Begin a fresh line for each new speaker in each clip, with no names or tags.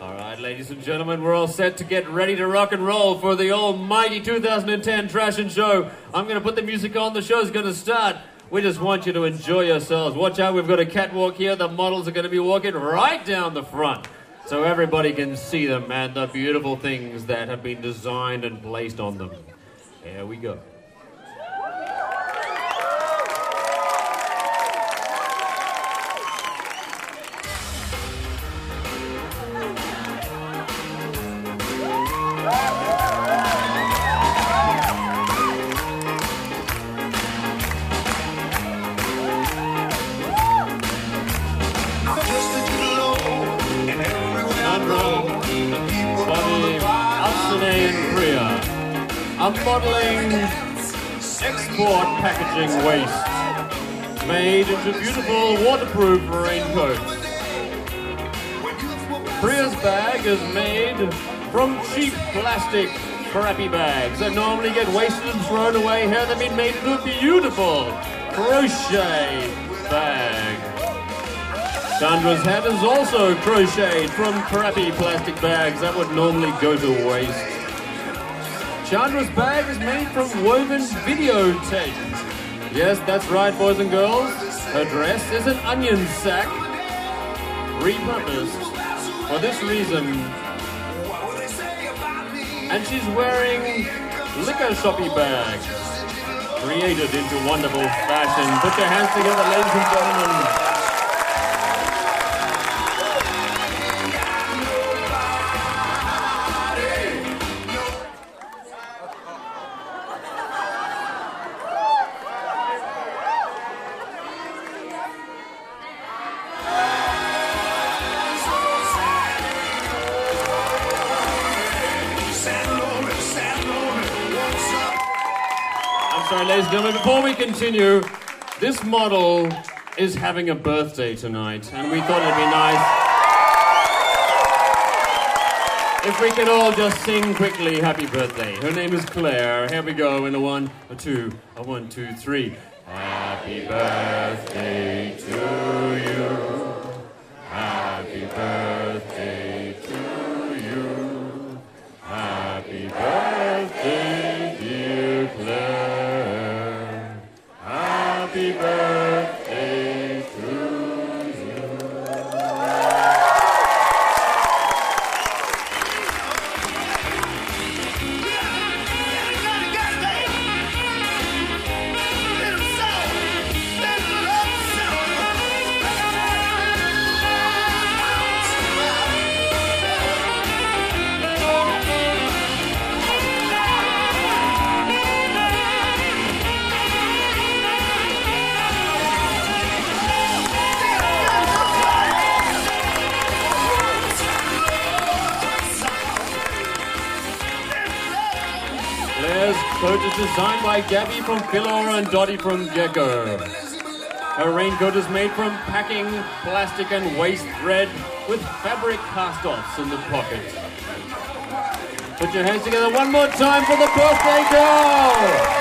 All right, ladies and gentlemen, we're all set to get ready to rock and roll for the almighty 2010 Trash and Show. I'm going to put the music on. The show's going to start. We just want you to enjoy yourselves. Watch out, we've got a catwalk here. The models are going to be walking right down the front so everybody can see them and the beautiful things that have been designed and placed on them. Here we go. I'm modeling export packaging waste made into beautiful waterproof raincoats. Priya's bag is made from cheap plastic crappy bags that normally get wasted and thrown away. Here they've been made into a beautiful crochet bag. Chandra's hat is also crocheted from crappy plastic bags that would normally go to waste. Chandra's bag is made from woven videotape. Yes, that's right, boys and girls. Her dress is an onion sack, repurposed for this reason. And she's wearing liquor shoppy bags, created into wonderful fashion. Put your hands together, ladies and gentlemen. Ladies and gentlemen, before we continue, this model is having a birthday tonight, and we thought it'd be nice if we could all just sing quickly happy birthday. Her name is Claire. Here we go in a one, a two, a 1, 2, 3. Happy birthday to you. Happy birthday to you. Happy birthday, dear Claire. Happy birthday to you. Coat is designed by Gabby from Philora and Dottie from Gecko. Her raincoat is made from packing, plastic and waste thread with fabric cast-offs in the pocket. Put your hands together one more time for the birthday girl!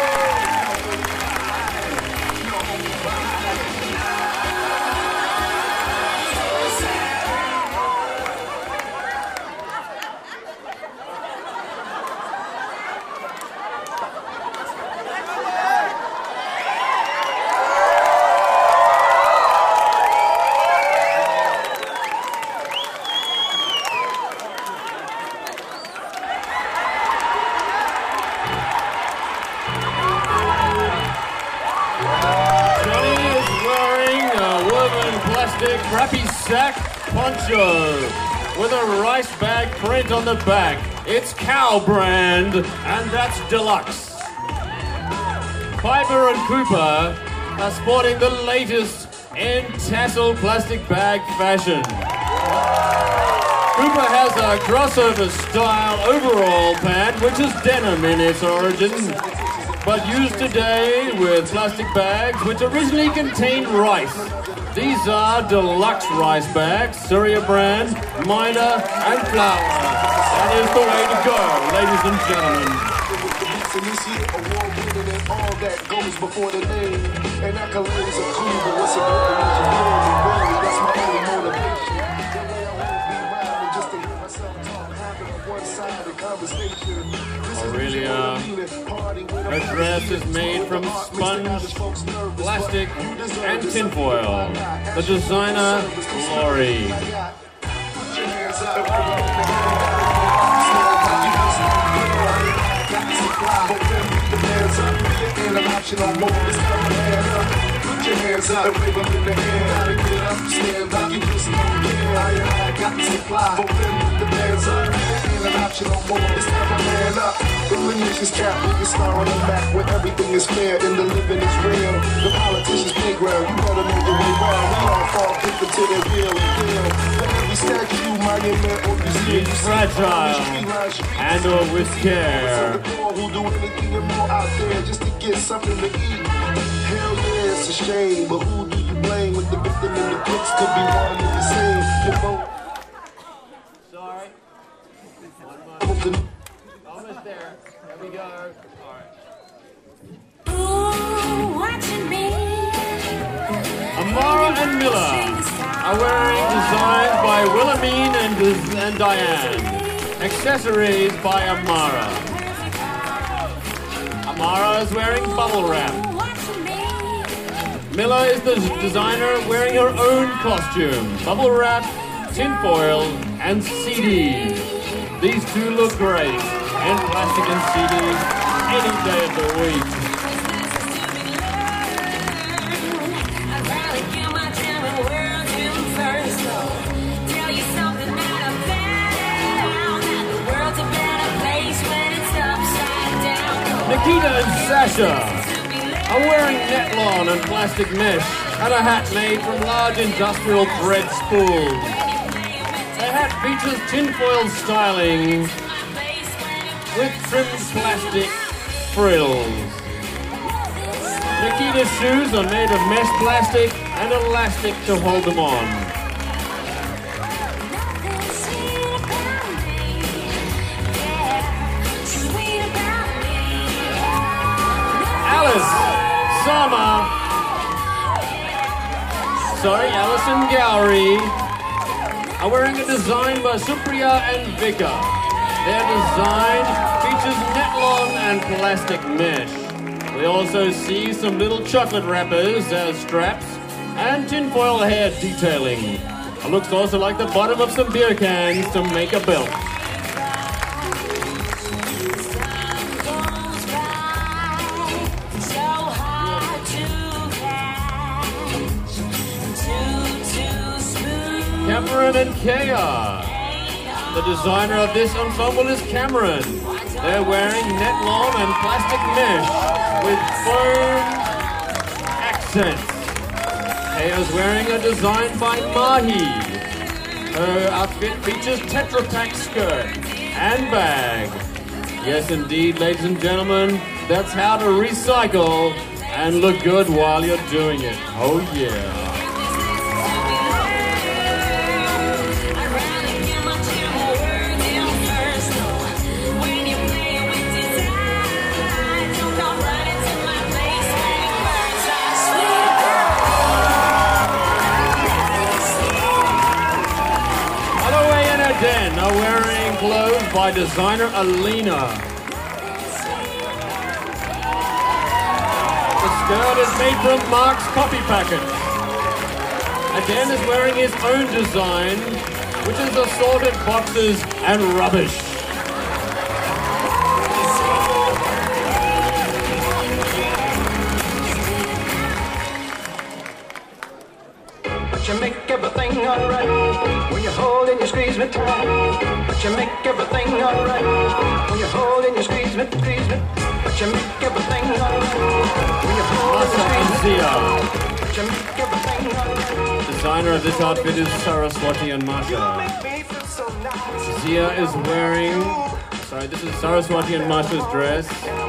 Crappy sack poncho with a rice bag print on the back. It's Cow brand, and that's deluxe. Piper and Cooper are sporting the latest in tassel plastic bag fashion. Cooper has a crossover style overall pant, which is denim in its origin, but used today with plastic bags which originally contained rice. These are deluxe rice bags, Surya brand, Minor, and Flower. That is the way to go, ladies and gentlemen.
So you see award-winning and all that goes before the name. And accolades are cool, but what's important is your glory, really. That's my only motivation. The way I won't be rhyming just to hear myself.
dress is made from sponge, plastic, and tinfoil. The designer, Glory.
Put your hands up and wave them in the air. Gotta get up, stand like you just don't care. I got to fly, but then put the hands up. Ain't an option no more, it's time to man up. The lineage is capped with the star on the back, where everything is fair and the living is real. The politician's playground, you better know your way round. We all fall victim to their real and real. For every statue, monument, or museum,
She's fragile, handled with care.
Who do anything and more out there just to get something to eat. Hell yeah, it's a shame, but who do you blame when the victim and the crooks could be one and the same?
Sorry. Almost there. There we go. All right.
Ooh, watching me.
Amara and Miller are wearing designs by Wilhelmine and Diane. Accessories by Amara. Amara is wearing bubble wrap. Miller is the designer wearing her own costume. Bubble wrap, tinfoil, and CDs. These two look great in plastic and CDs any day of the week. Nikita and Sasha are wearing Netlon and plastic mesh and a hat made from large industrial thread spools. The hat features tinfoil styling with trimmed plastic frills. Nikita's shoes are made of mesh plastic and elastic to hold them on. Alison Gowrie are wearing a design by Supriya and Vika. Their design features Netlon and plastic mesh. We also see some little chocolate wrappers as straps and tinfoil hair detailing. It looks also like the bottom of some beer cans to make a belt. Cameron and Kea. The designer of this ensemble is Cameron. They're wearing Netlon and plastic mesh with foam accents. Kea's wearing a design by Mahi. Her outfit features Tetra Pak skirt and bag. Yes, indeed, ladies and gentlemen, that's how to recycle and look good while you're doing it. Oh, yeah. Den are wearing clothes by designer Alina. The skirt is made from Mark's copy packets. Aden is wearing his own design, which is assorted boxes and rubbish.
But you make everything alright when you hold and you squeeze me tight. But you make everything alright when you hold and you squeeze me. But you make everything alright when you hold and you squeeze me. But you make everything alright.
Designer of this outfit is Saraswati and Masha. Zia is wearing. This is Saraswati and Masha's dress.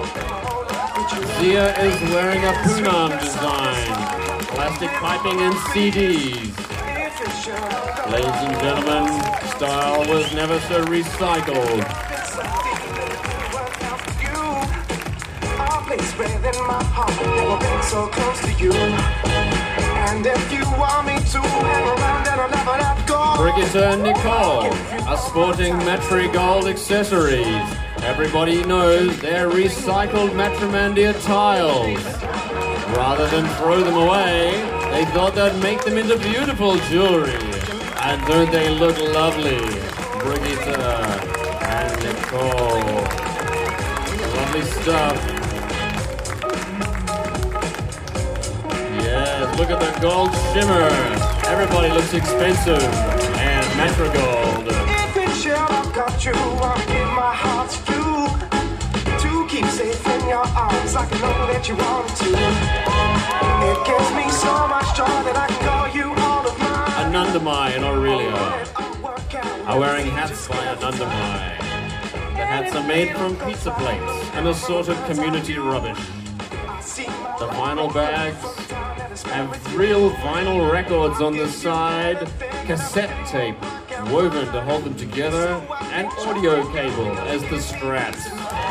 Zia is wearing a Poonam design. Plastic piping and CDs. Ladies and gentlemen, style was never so recycled.
So close to you. And if you want me to hang around, then I'll never let go.
Brigitte and Nicole are sporting Matrigold accessories. Everybody knows they're recycled Matrimandia tiles. Rather than throw them away, they thought they'd make them into beautiful jewelry. And don't they look lovely? Brigitte and Nicole. Lovely stuff. Yes, look at the gold shimmer. Everybody looks expensive. And Matrigold.
If it's sure I've got you, I'll give my heart to you. To keep safe in your arms like I know that you want to. It gives me so much joy that I can call you all of mine.
Anandamai and Aurelio are wearing hats by Anandamai. The hats are made from pizza plates and assorted community rubbish. The vinyl bags have real vinyl records on the side, cassette tape woven to hold them together, and audio cable as the straps.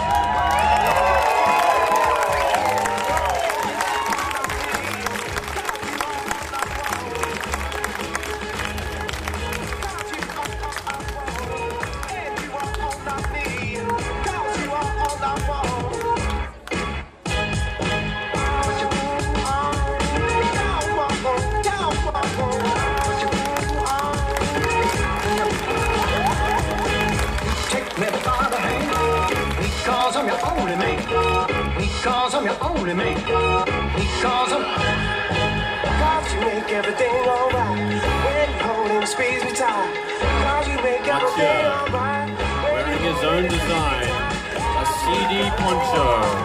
Because I'm your only mate. Because I'm...
Cause you make everything alright. When you hold and squeeze me tight. Cause you make everything alright.
Wearing his own design, a CD poncho.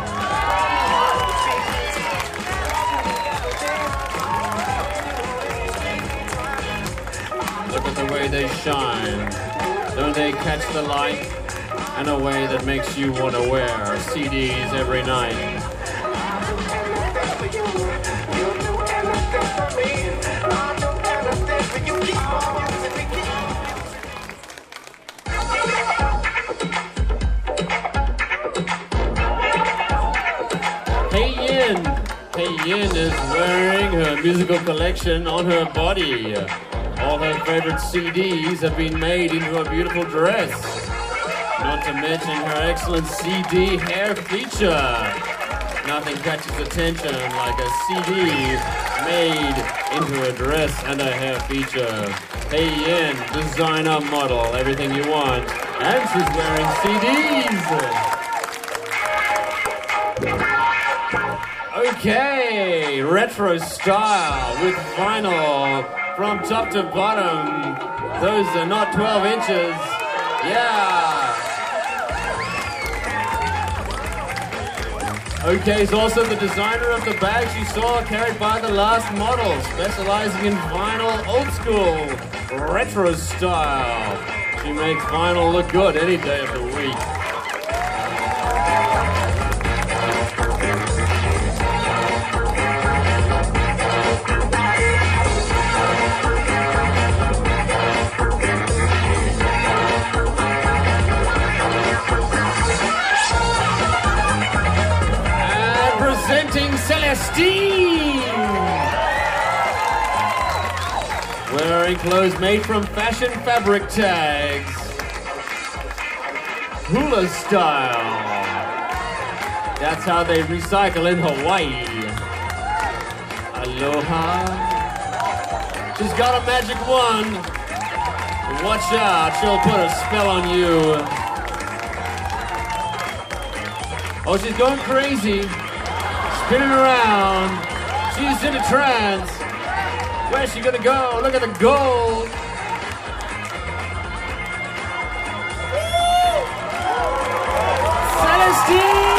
Look at the way they shine. Don't they catch the light? In a way that makes you want to wear CDs every night. Hey Yin is wearing her musical collection on her body. All her favorite CDs have been made into a beautiful dress. Not to mention her excellent CD hair feature. Nothing catches attention like a CD made into a dress and a hair feature. Hey Yin, designer, model, everything you want. And she's wearing CDs. Okay, retro style with vinyl from top to bottom. Those are not 12 inches. Yeah. Okay, is also the designer of the bags you saw carried by the last model, specializing in vinyl old school, retro style. She makes vinyl look good any day of the week. Celestine! Wearing clothes made from fashion fabric tags. Hula style. That's how they recycle in Hawaii. Aloha. She's got a magic wand. Watch out, she'll put a spell on you. Oh, she's going crazy. Spinning around. She's in a trance. Where's she gonna go? Look at the gold. Celestine!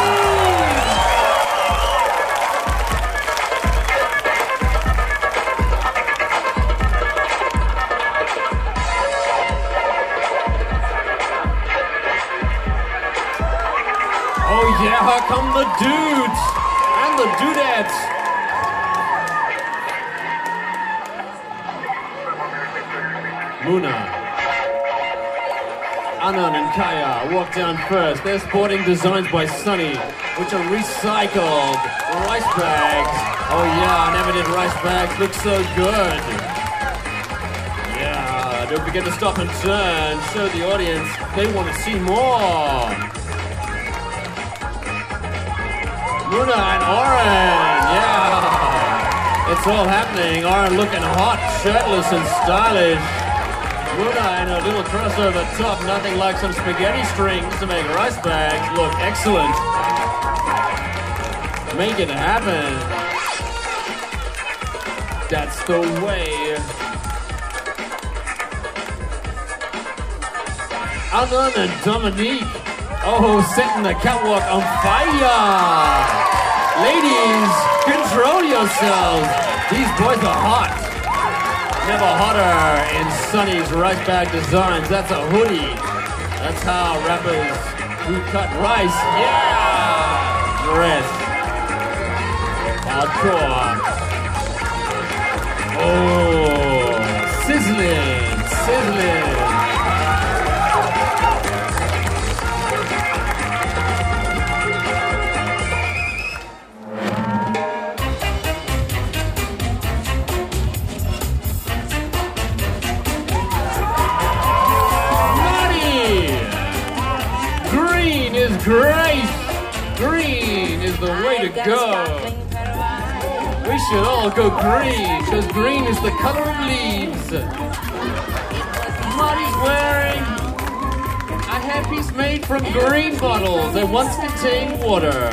Oh yeah, here come the dudes. The dudettes. Muna, Anand and Kaya walk down first. They're sporting designs by Sunny, which are recycled rice bags. Oh yeah, I never did rice bags. Look so good. Yeah, Don't forget to stop and turn. Show the audience they want to see more. Muna and Oren, yeah. It's all happening. Oren looking hot, shirtless and stylish. Muna in a little crossover top, nothing like some spaghetti strings to make rice bags look excellent. Make it happen. That's the way. Anna and Dominique. Oh, setting the catwalk on fire. Ladies, control yourselves. These boys are hot. Never hotter in Sonny's rice bag designs. That's a hoodie. That's how rappers who cut rice, yeah, dress. Hardcore. Oh, sizzling, sizzling. Great! Green is the way to go. We should all go green, because green is the color of leaves. Marty's wearing a hairpiece made from green bottles that once contained water.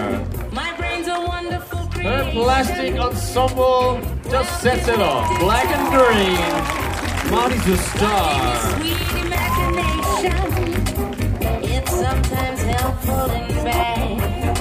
Her plastic ensemble just sets it off. Black and green. Marty's a star.
Sometimes helpful and bad.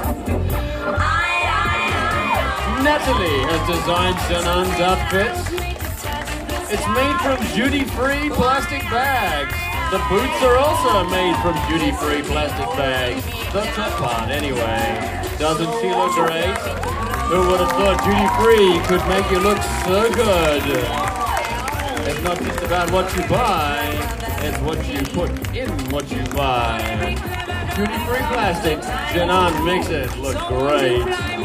Natalie has designed Shanon's outfits. It's made from duty-free plastic bags. The boots are also made from duty-free plastic bags. The top part, anyway. Doesn't she look great? Who would have thought duty-free could make you look so good? It's not just about what you buy. It's what you put in what you buy. Duty-free plastic. Shannon makes it look great.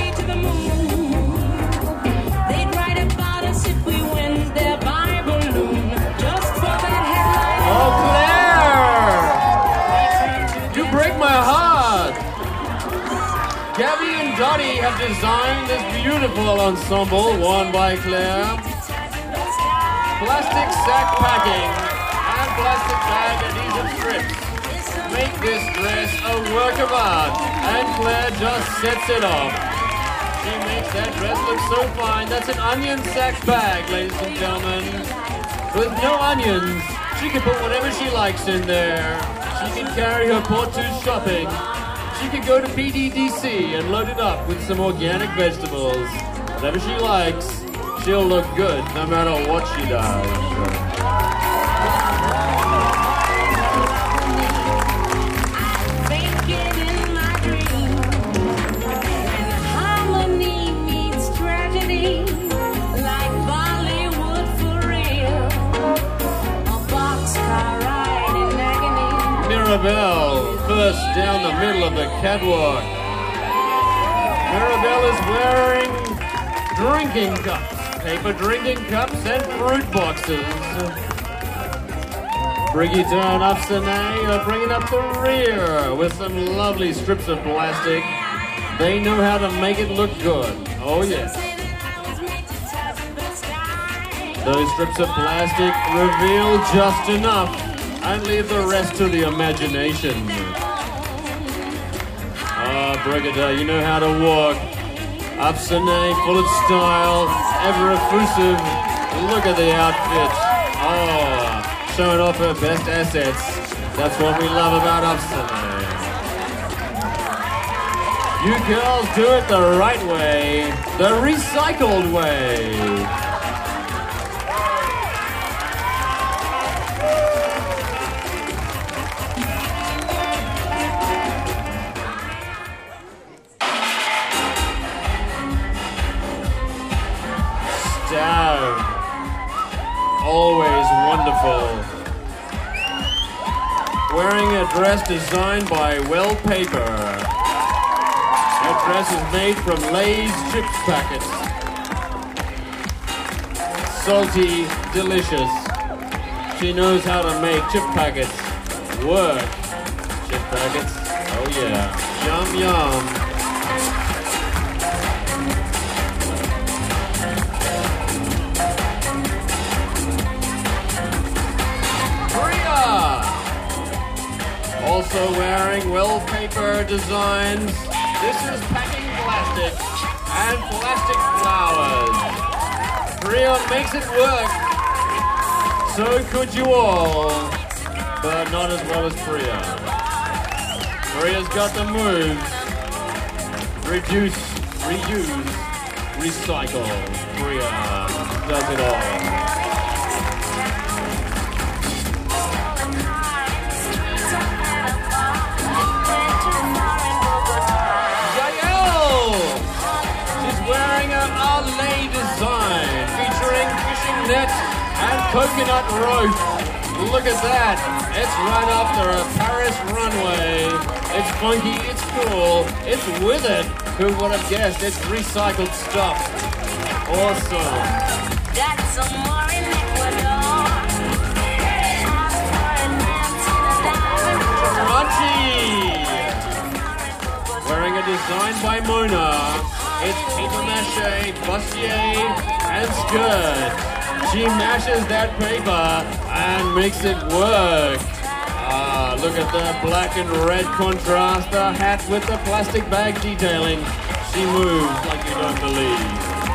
They'd write about us if we win their Bible balloon. Just for that headline.
Oh, Claire! You break my heart. Gabby and Dottie have designed this beautiful ensemble worn by Claire. Plastic sack packing. Plastic bag adhesive strips make this dress a work of art, and Claire just sets it off. She makes that dress look so fine. That's an onion sack bag, ladies and gentlemen. With no onions, she can put whatever she likes in there. She can carry her Porto shopping. She can go to BDDC and load it up with some organic vegetables. Whatever she likes, she'll look good no matter what she does. Mirabelle, first down the middle of the catwalk. Mirabelle is wearing drinking cups, paper drinking cups and fruit boxes. Brigitte and Afsane are bringing up the rear with some lovely strips of plastic. They know how to make it look good. Oh yes. Those strips of plastic reveal just enough and leave the rest to the imagination. Ah, Brigitte, you know how to walk. Afsane, full of style, ever effusive. Look at the outfit. Oh, showing off her best assets. That's what we love about Afsane. You girls do it the right way, the recycled way. Down. Always wonderful. Wearing a dress designed by Well Paper. That dress is made from Lay's chips packets. Salty, delicious. She knows how to make chip packets work. Chip packets, oh yeah. Yum, yum. Priya! Also wearing wallpaper designs. This is packing plastic and plastic flowers. Priya makes it work. So could you all, but not as well as Priya. Priya's got the moves. Reduce, reuse, recycle. Priya does it all. Wearing a Arlay design featuring fishing net and coconut rope. Look at that. It's right after a Paris runway. It's funky, it's cool, it's with it. Who would have guessed? It's recycled stuff. Awesome.
Got some more in Ecuador.
Crunchy! Wearing a design by Mona. It's paper mache, bustier, and skirt. She mashes that paper and makes it work. Ah, look at the black and red contrast, the hat with the plastic bag detailing. She moves like you don't believe.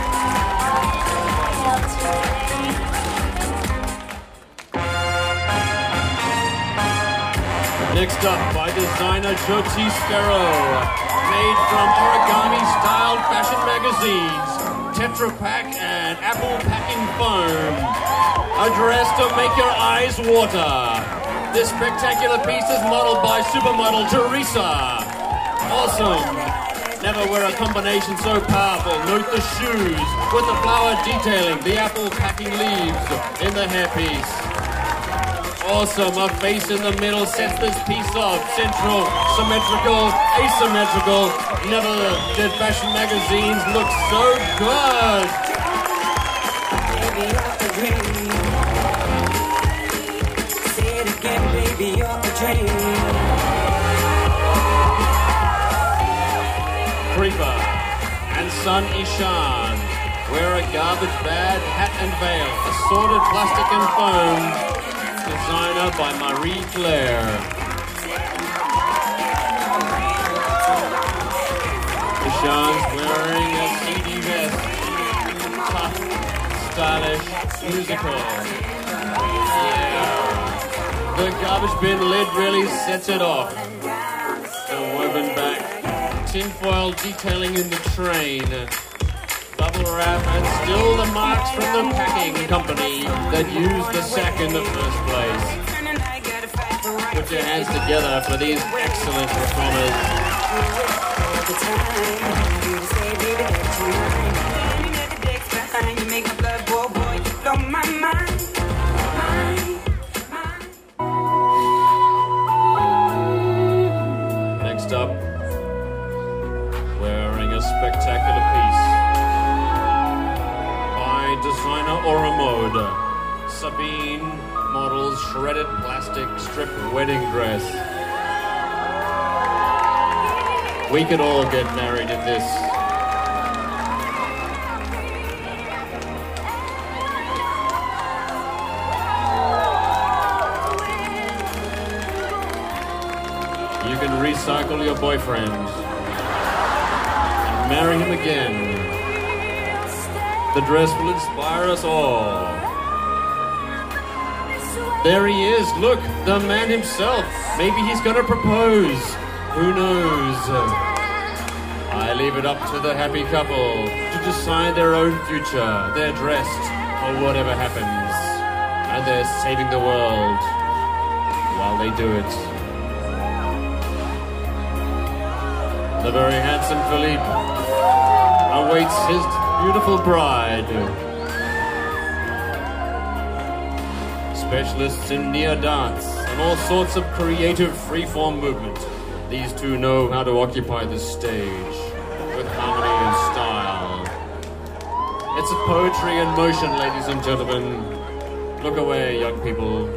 Next up, by designer Jyoti Sparrow. Made from origami-styled fashion magazines, Tetra Pak and Apple packing foam. A dress to make your eyes water. This spectacular piece is modeled by supermodel Teresa. Awesome. Never wear a combination so powerful. Note the shoes with the flower detailing, the apple packing leaves in the hairpiece. Awesome, a face in the middle sets this piece off. Central, symmetrical, asymmetrical. Never did fashion magazines look so good.
Baby, you're a dream. Say it again, baby, you're a dream.
Creeper and Sun Ishan wear a garbage bag, hat and veil, assorted plastic and foam. Designer by Marie Claire. Ishan's wearing a CD vest. Tough, stylish, musical. Yeah. The garbage bin lid really sets it off. The woven back. Tinfoil detailing in the train. Bubble wrap and still the marks from the packing company that used the sack in the first place. Put your hands together for these excellent performers. Next up, wearing a spectacular piece. Designer Aura Mode. Sabine models shredded plastic strip wedding dress. We could all get married in this. You can recycle your boyfriend and marry him again. The dress will inspire us all. There he is, look, the man himself. Maybe he's gonna propose. Who knows? I leave it up to the happy couple to decide their own future. They're dressed for whatever happens. And they're saving the world while they do it. The very handsome Philippe awaits his beautiful bride. Specialists in near dance and all sorts of creative freeform movement. These two know how to occupy the stage with harmony and style. It's a poetry in motion, ladies and gentlemen. Look away, young people.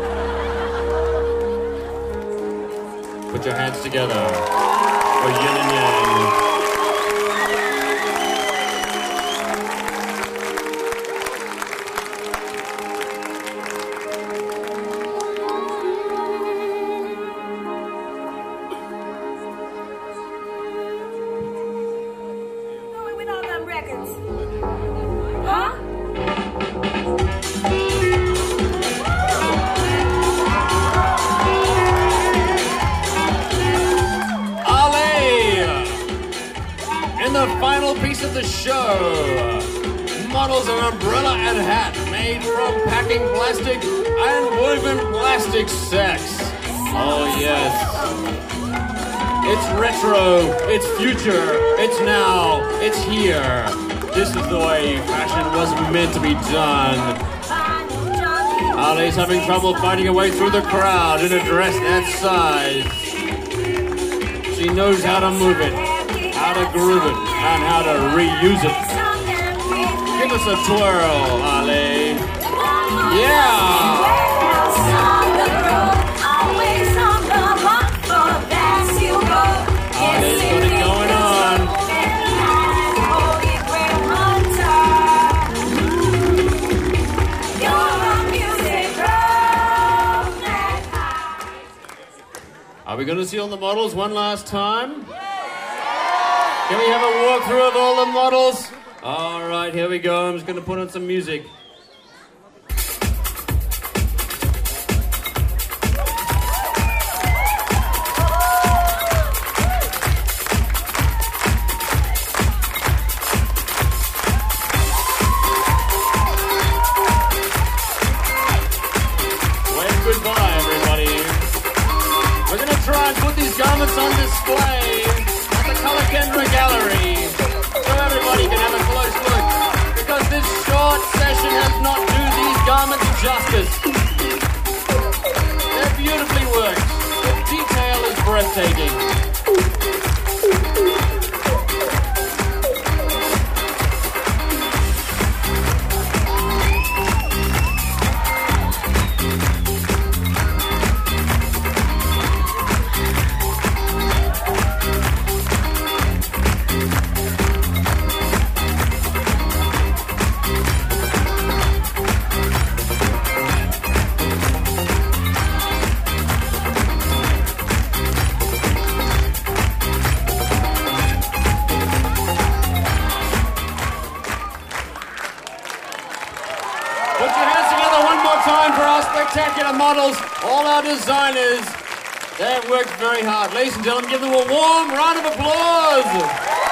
Put your hands together for yin and yang.
With all them records. Huh?
In the final piece of the show, models an umbrella and hat made from packing plastic and woven plastic sacks. Oh yes. It's retro, it's future, it's now, it's here. This is the way fashion was meant to be done. Ali's having trouble finding a way through the crowd in a dress that size. She knows how to move it, how to groove it, and how to reuse it. Give us a twirl, Ali. Yeah! Ali's got it going on. Are we going to see all the models one last time? Can we have a walkthrough of all the models? All right, here we go. I'm just going to put on some music. Wave goodbye, everybody. We're going to try and put these garments on display at the Color Kendra Gallery so everybody can have a close look, because this short session has not do these garments justice. They're beautifully worked. The detail is breathtaking. Put your hands together one more time for our spectacular models, all our designers. They've worked very hard. Ladies and gentlemen, give them a warm round of applause.